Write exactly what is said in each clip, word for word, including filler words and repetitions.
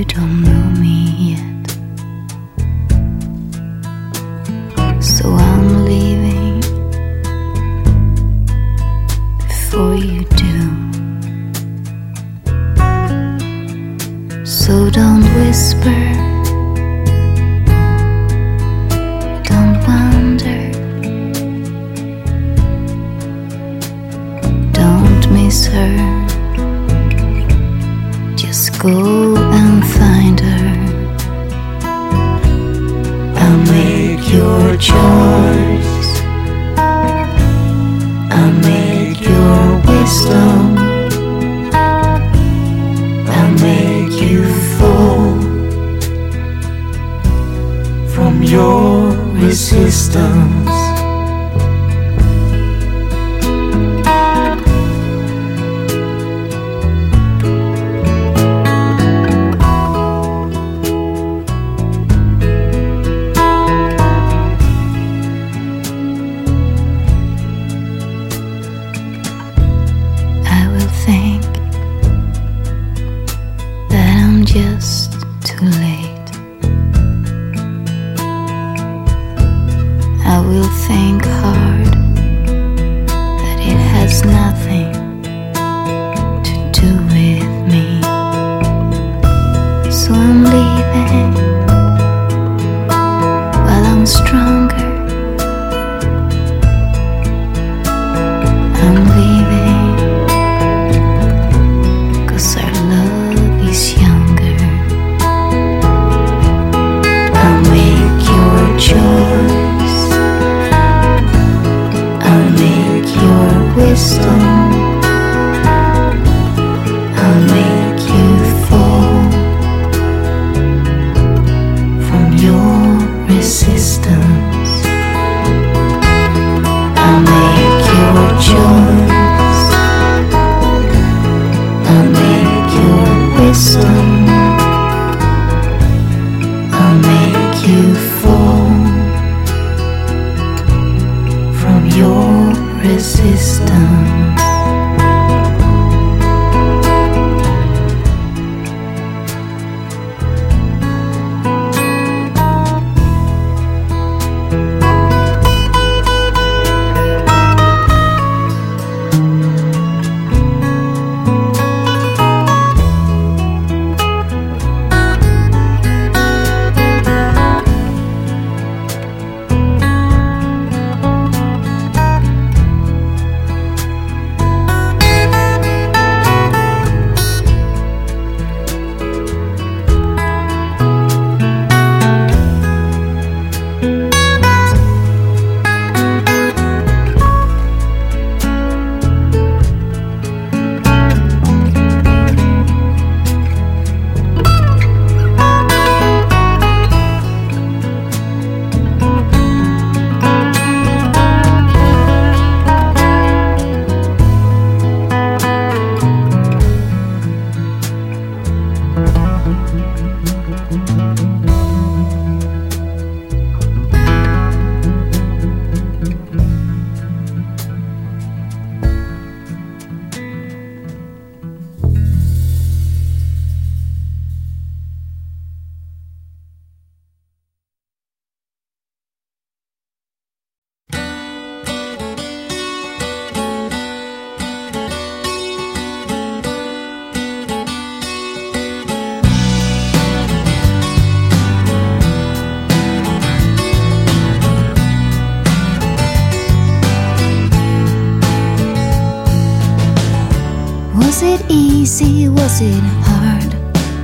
you don't know me yet, so I'm leaving before you do. So don't whisper, don't wonder, don't miss her. Just go and find her. I'll make your choice, I'll make your wisdom, I'll make you fall from your resistance. Just too late. I will think hard that it has nothing to do with me. So I'm leaving while I'm stronger. I'm leaving 'cause our love is young. Choice, I'll make your wisdom, I'll make you fall from your resistance. I'll make your choice, I'll make your wisdom, I'll make you fall from your resistance. Was it easy? Was it hard?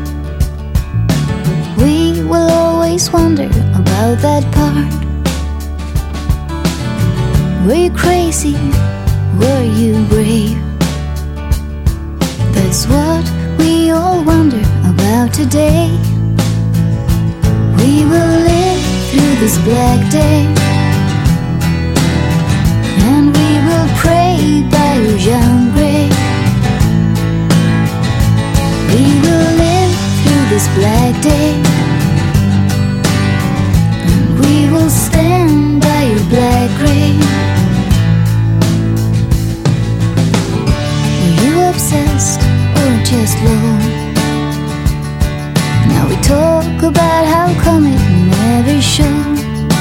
We will always wonder about that part. Were you crazy? Were you brave? That's what we all wonder about today. We will live through this black day, and we will pray by your young grave. We will live through this black day, and we will stand by your black grave. Were you obsessed or just low? talk about how come it never showed.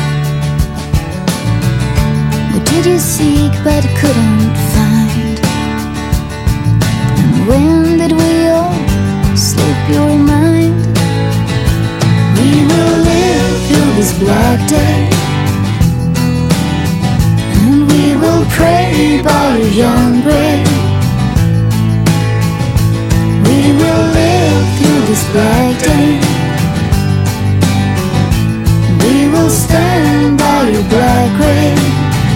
What did you seek but couldn't find? And when did we all slip your mind? We will live through this black day, and we will pray by your young grave. We will live through this black day, we will stand by your black grave.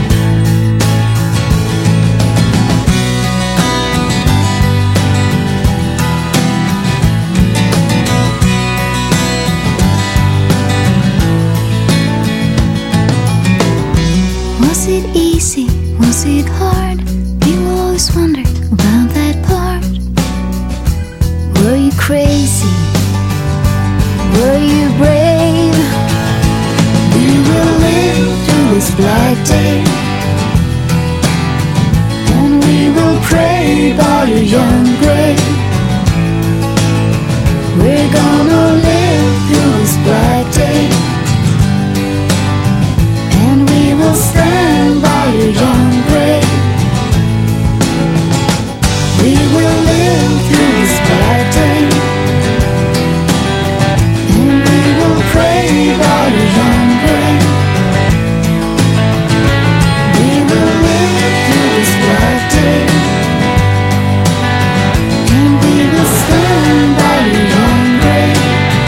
Was it easy? Was it hard? You always wondered about that part. Were you crazy? Were you brave? We will live through this black day, and we will pray by your young grave. We're gonna live through this black day, and we will stand by your young grave. We will live through this black day, and we will pray by your young grave. We will live through this black day, and we will stand by your young grave.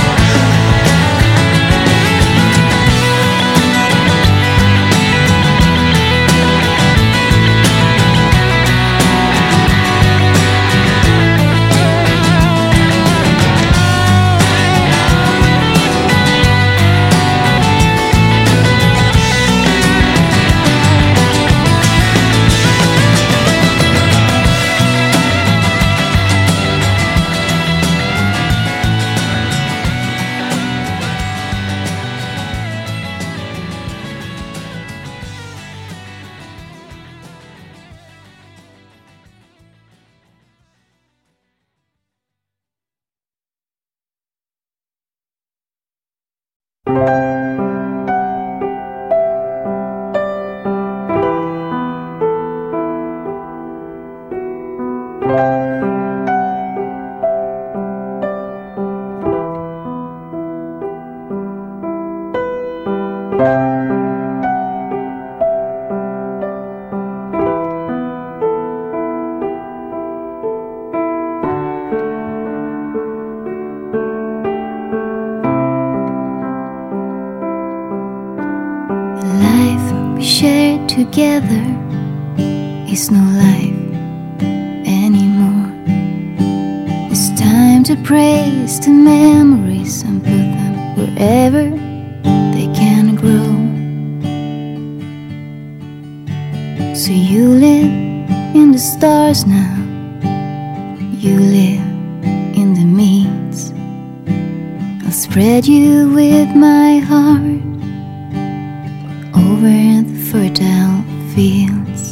Together is no life anymore. It's time to praise the memories and put them wherever they can grow. So you live in the stars now, you live in the meads. I'll spread you with my heart over the fertile fields.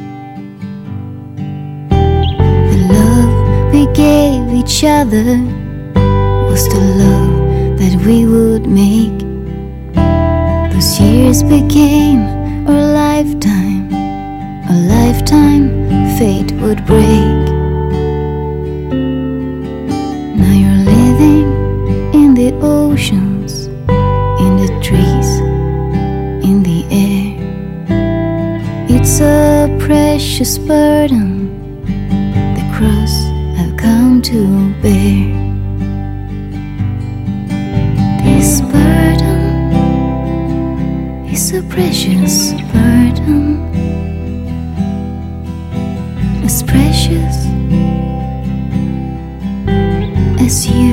The love we gave each other was the love that we would make. Those years became a lifetime, a lifetime fate would break. Now you're living in the oceans, in the trees, in the air. It's a precious burden, the cross I've come to bear. This burden is a precious burden, as precious as you.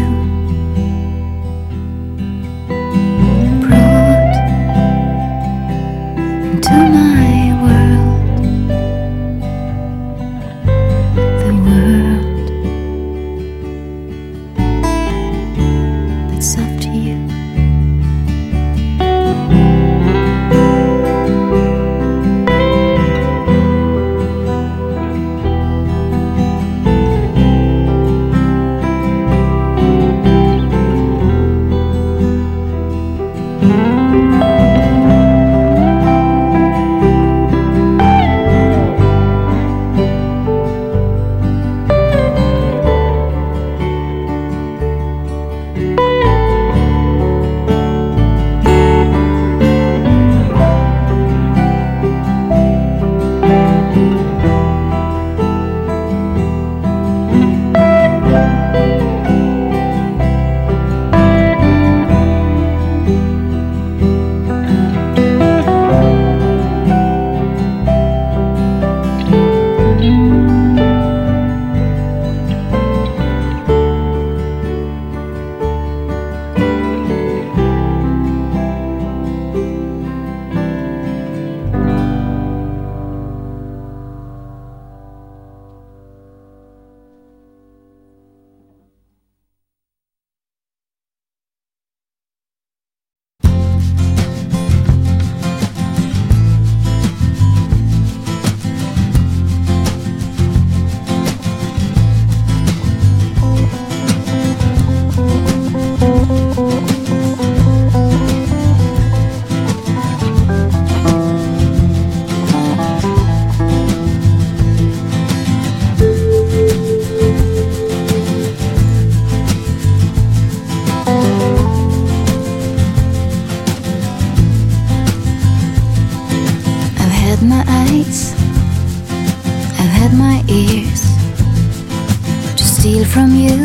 from you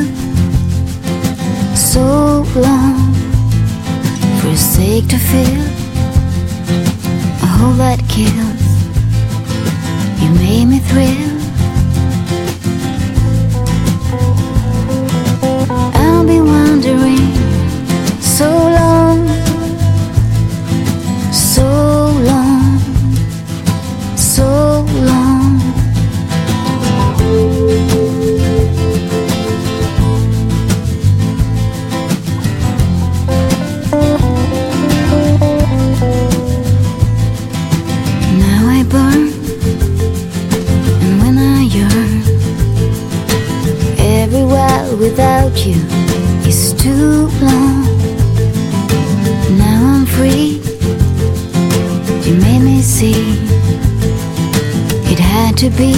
so long, for a sake to feel a hole that kills. You made me thrill. I'll be wandering so long, so long, so long. Now I burn, and when I yearn, every while without you is too long. Now I'm free. You made me see it had to be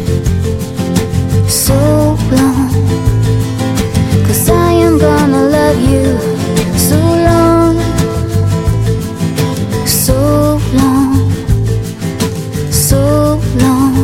so long, 'cause I am gonna love you so long, so long, so long.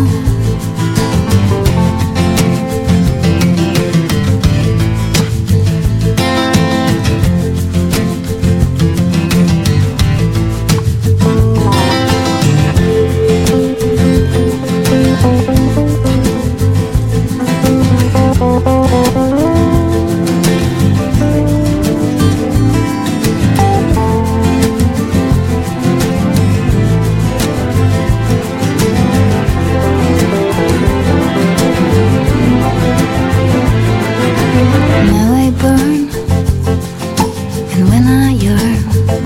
Now I burn, and when I yearn,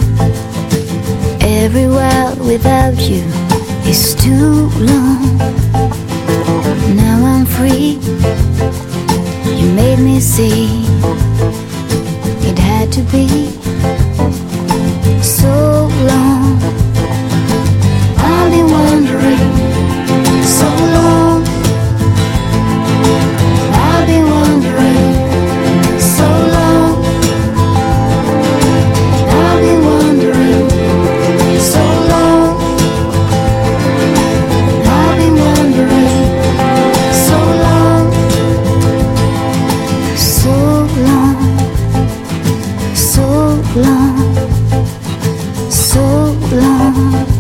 every while without you is too long. Now I'm free. You made me see it had to be so long. I'll be wandering so long. I'll be wandering so long. I'll be wandering so long. I'll be wandering so long, so long, so long, so long.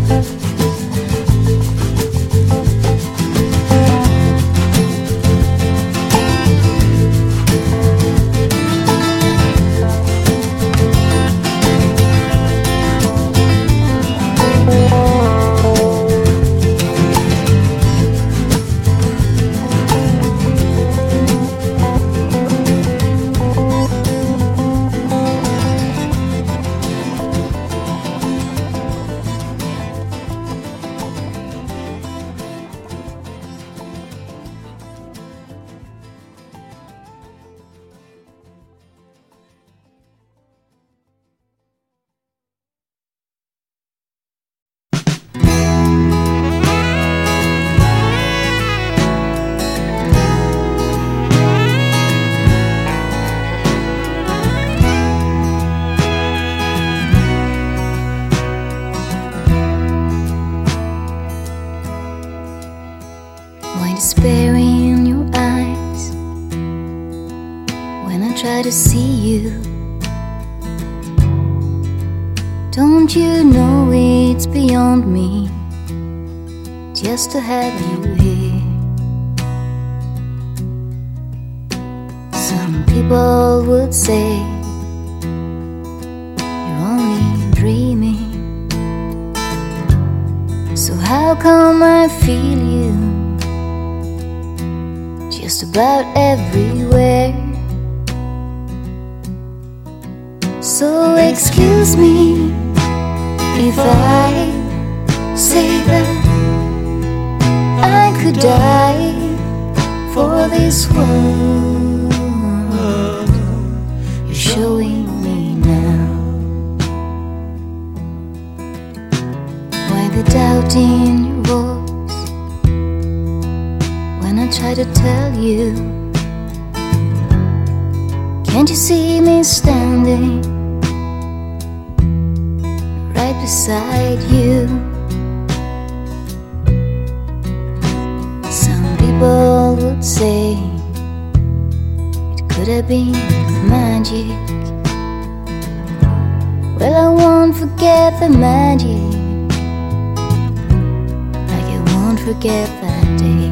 Why despair in your eyes when I try to see you? Don't you know it's beyond me just to have you here? Some people would say you're only dreaming. So how come I feel you just about everywhere? So excuse me if I say that I could die for this world you're showing me now. Why the doubt in your voice when I try to tell you? Can't you see me standing right beside you? Some people would say it could have been magic. Well, I won't forget the magic, like I won't forget that day.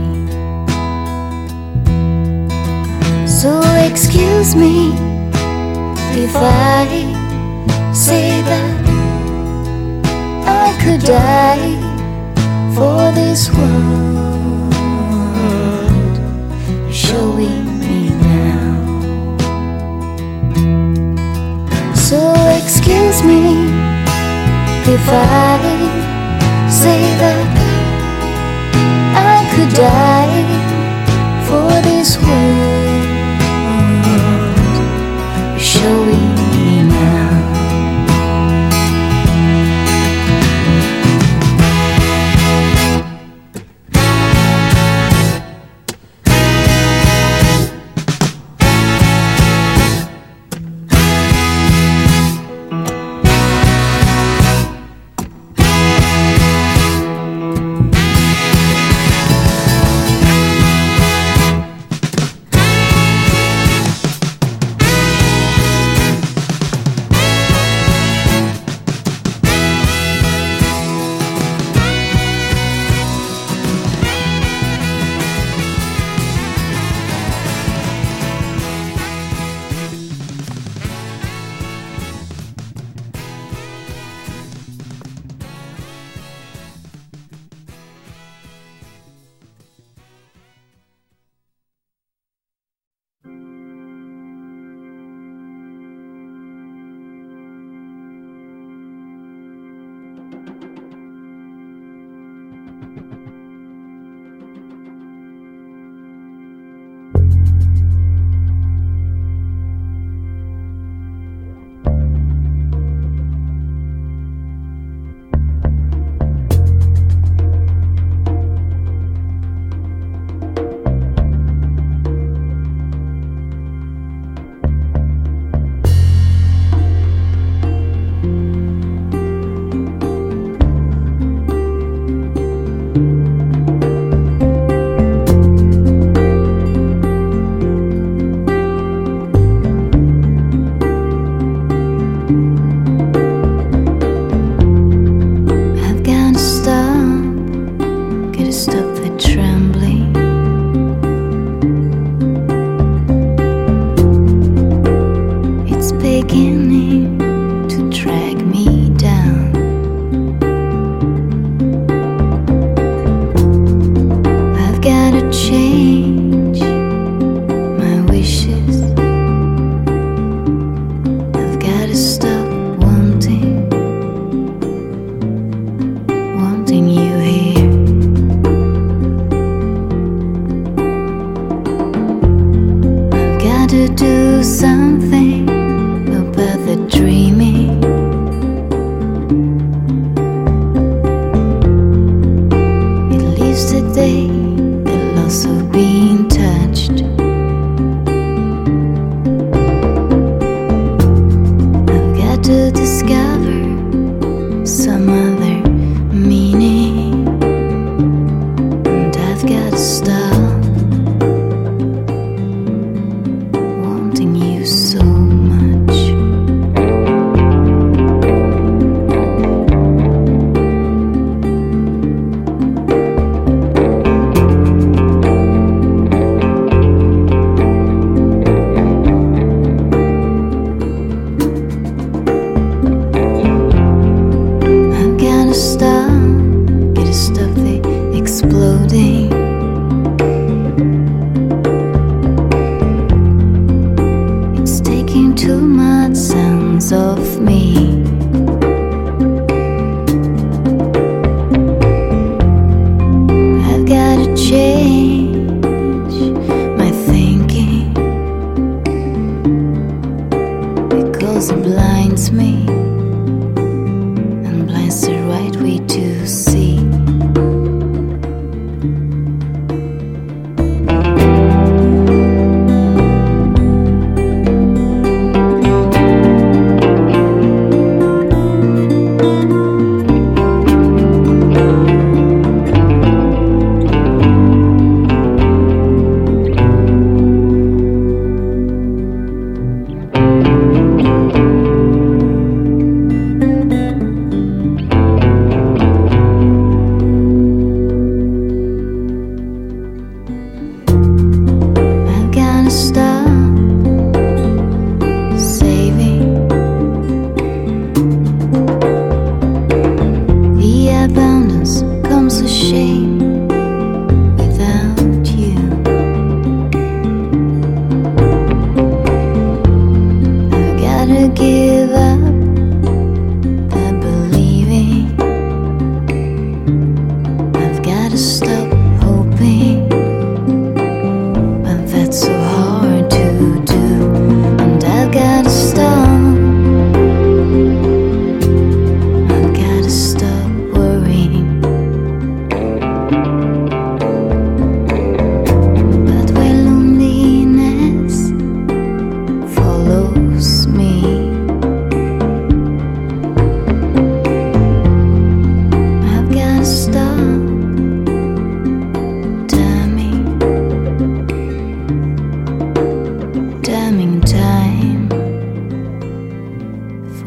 So excuse me if I say that I could die for this world showing me now. So excuse me if I say that I could die for this world showing me now.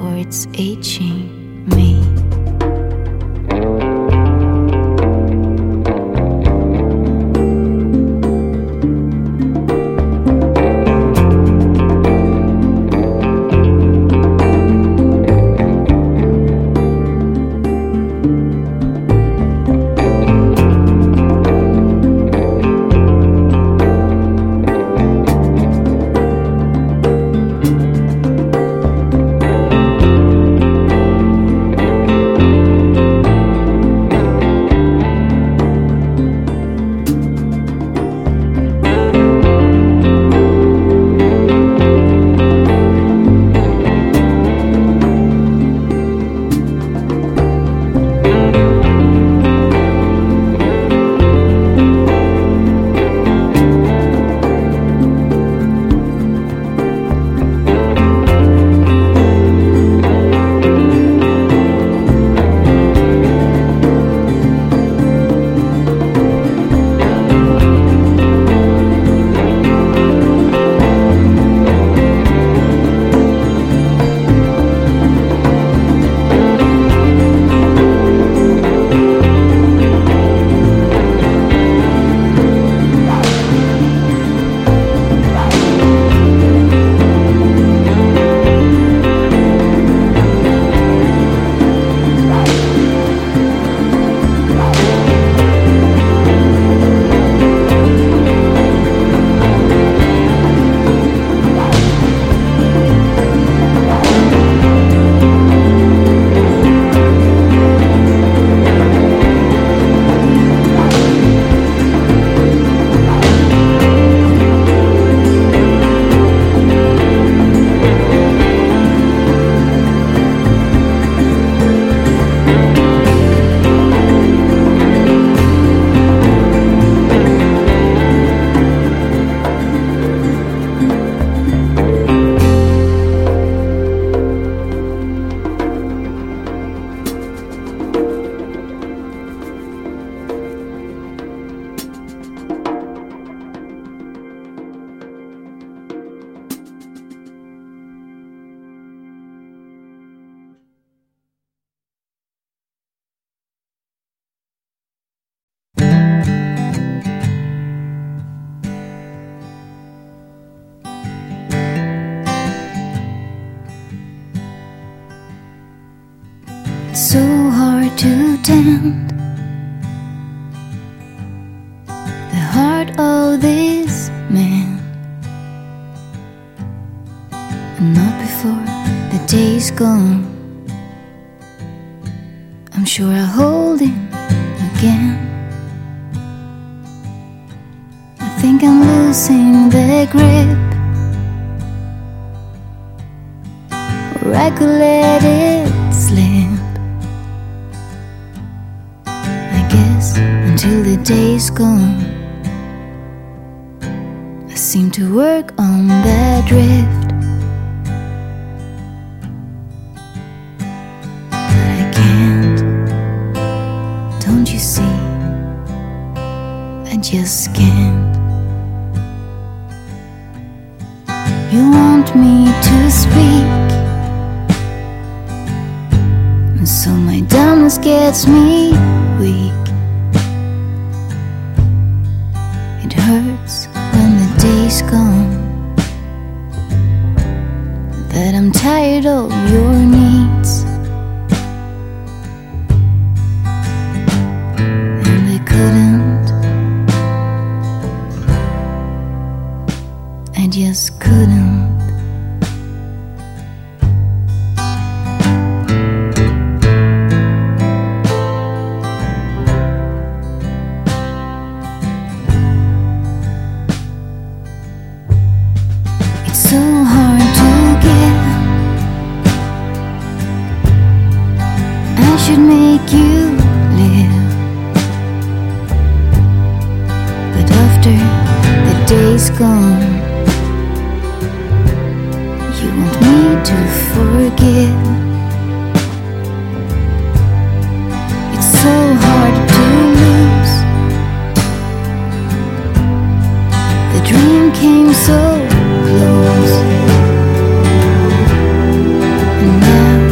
or it's aging me. It's so hard to tend the heart of this man, and not before the day's gone. I'm sure I'll hold him again. I think I'm losing the grip, or I could let it slip. I guess until the day's gone, I seem to work on that drift. But I can't, don't you see? I just can't. You want me to speak, and so my dumbness gets me weak. It hurts when the day's gone, that I'm tired of your needs, and I couldn't, I just couldn't. So hard to give. I should make you live, but after the day's gone, you want me to forgive. It's so hard to lose. The dream came so close, and now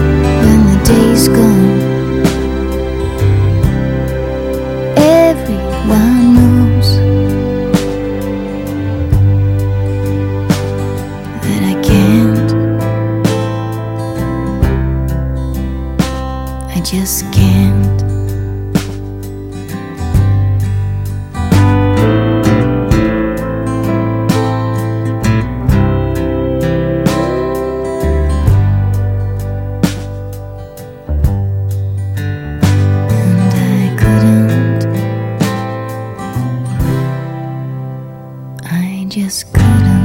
I just can't. And I couldn't, I just couldn't.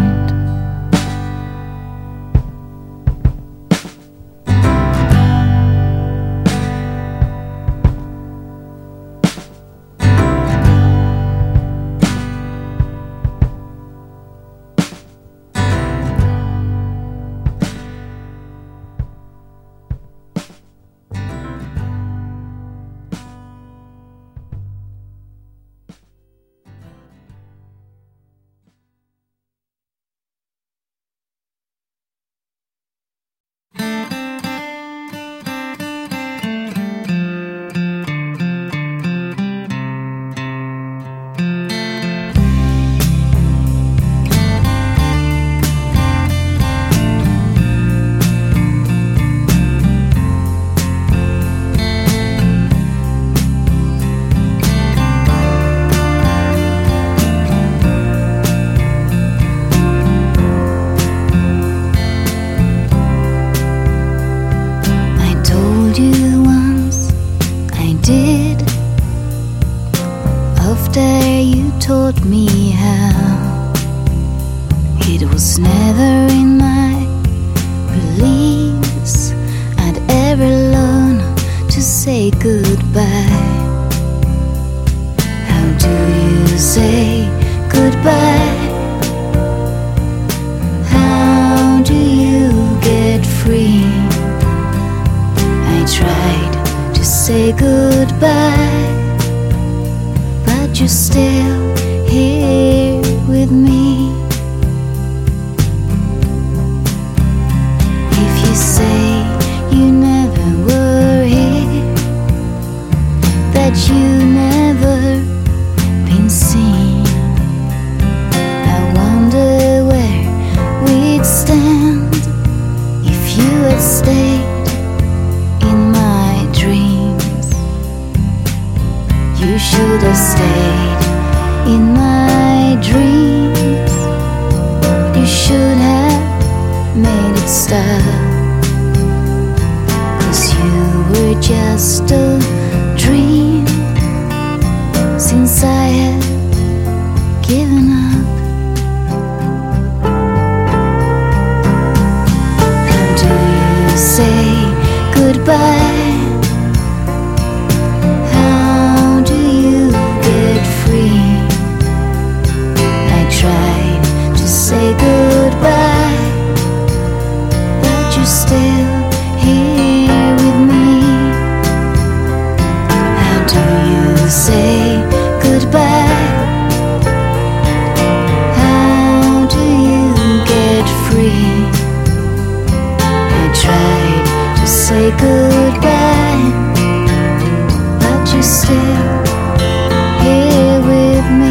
Taught me how. It was never in my beliefs I'd ever learn to say goodbye. How do you say goodbye? How do you get free? I tried to say goodbye, but you're still here with me. If you say you never were here, that you never been seen, I wonder where we'd stand if you had stayed in my dreams. You should have stayed in my dreams. You should have made it stop, 'cause you were just a dream since I had given up. How do you say goodbye? Say goodbye, but you're still here with me. How do you say goodbye? How do you get free? I tried to say goodbye, but you're still here with me.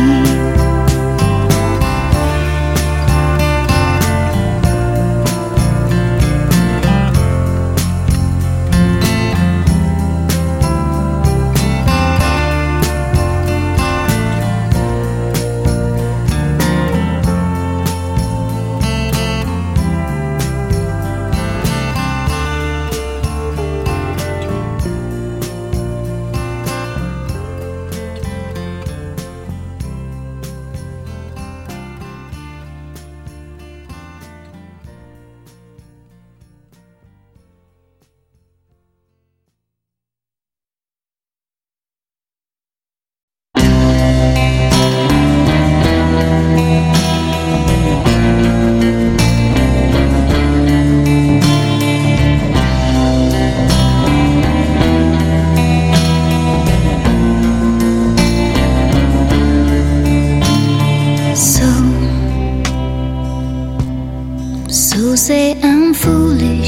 So say I'm foolish,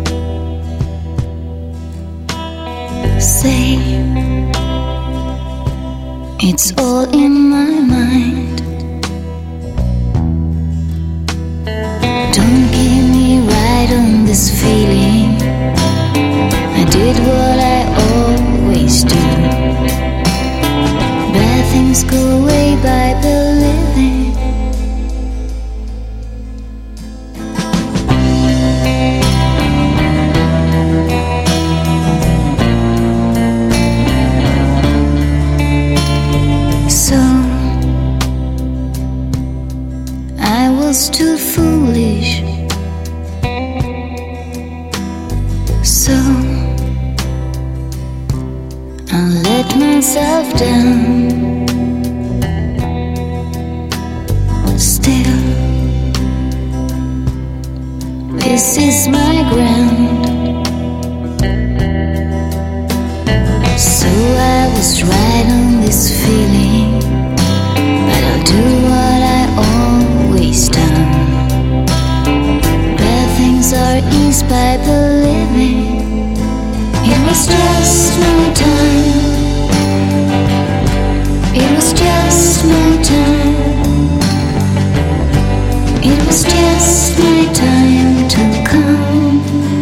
say it's all in my mind. Don't get me right on this feeling. I did what I So I let myself down. Still, this is my ground. So I was right on this feeling, but I'll do what I always done. Bad things are eased by believing. It was just my time. It was just my time. It was just my time to come.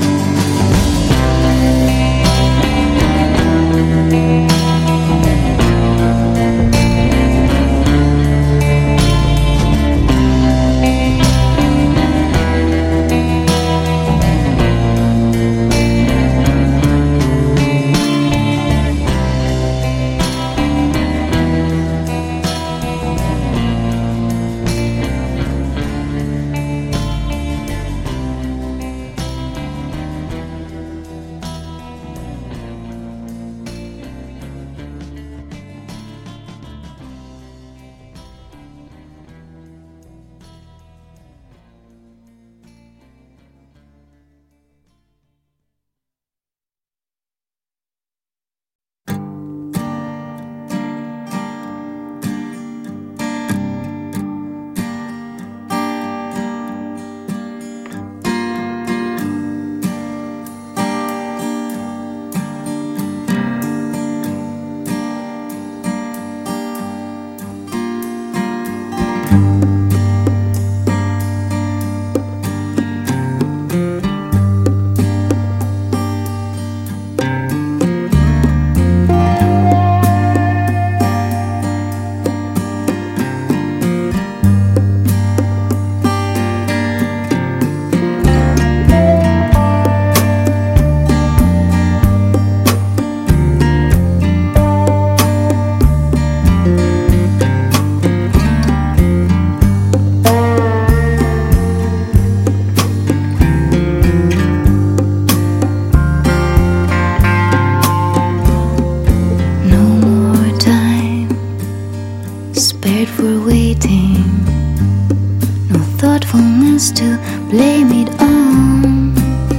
To blame it on.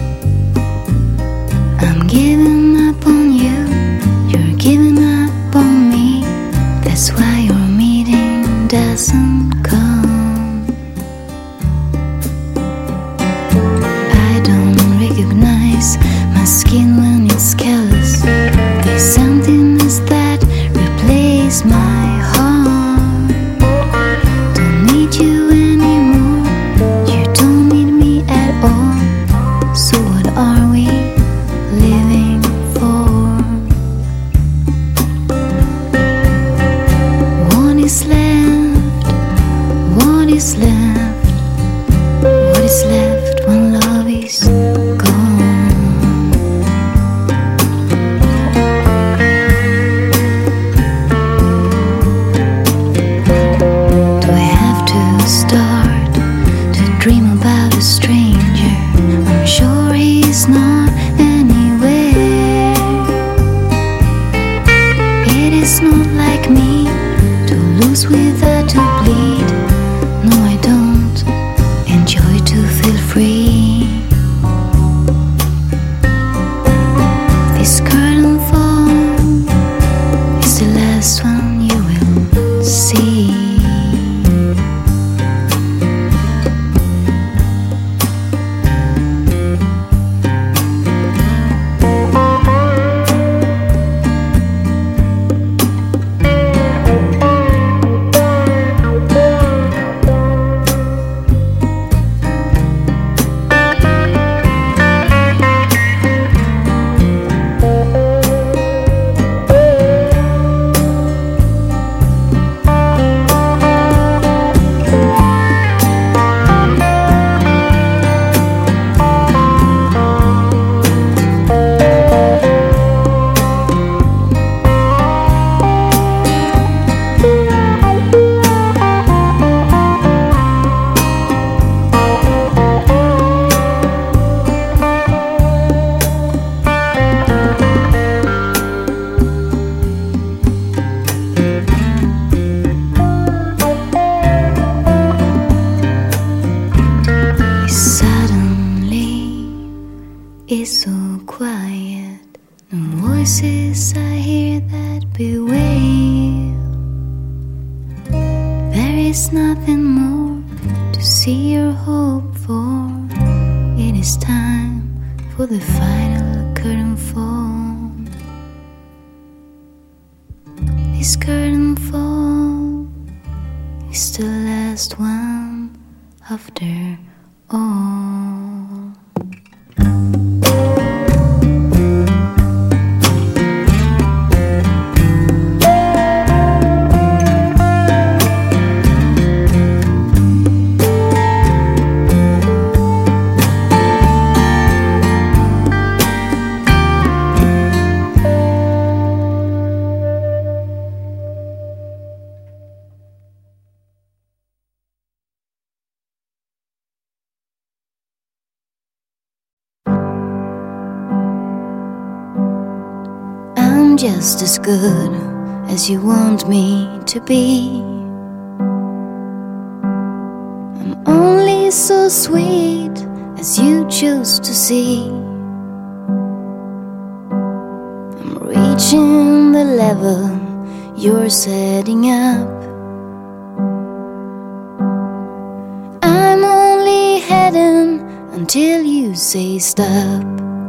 I'm giving up on you, you're giving up on me. That's why your meeting doesn't come. I don't recognize my skin when it's callous. This emptiness that replaces my heart. Don't need you anymore. So what are we living for? What is left? What is left? What is left when love is gone? quiet, no voices I hear that bewail. There is nothing more to see or hope for. It is time for the final curtain fall. This curtain fall is the last one after all. I'm just as good as you want me to be. I'm only so sweet as you choose to see. I'm reaching the level you're setting up. I'm only heading until you say stop.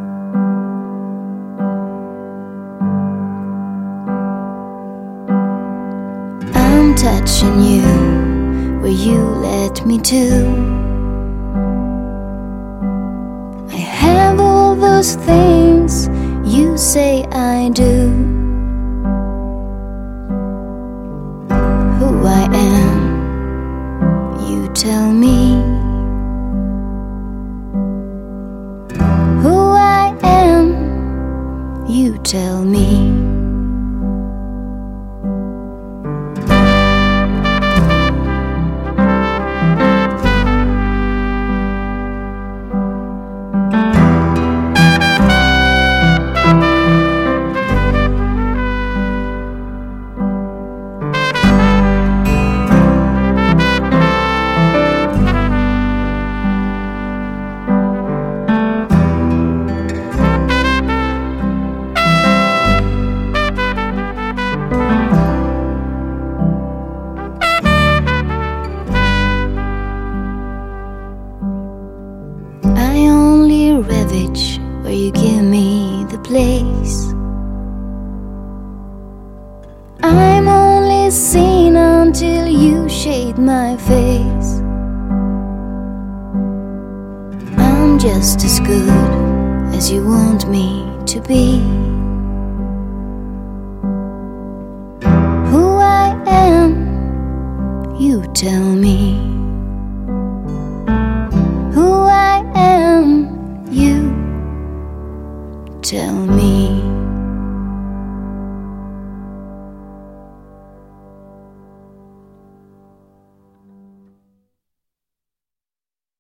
I'm touching you where you let me to. I have all those things you say I do. Who I am, you tell me. Who I am, you tell me. Where you give me the place. I'm only seen until you shade my face. I'm just as good as you want me to be. Who I am, you tell me. Who I am, you tell me.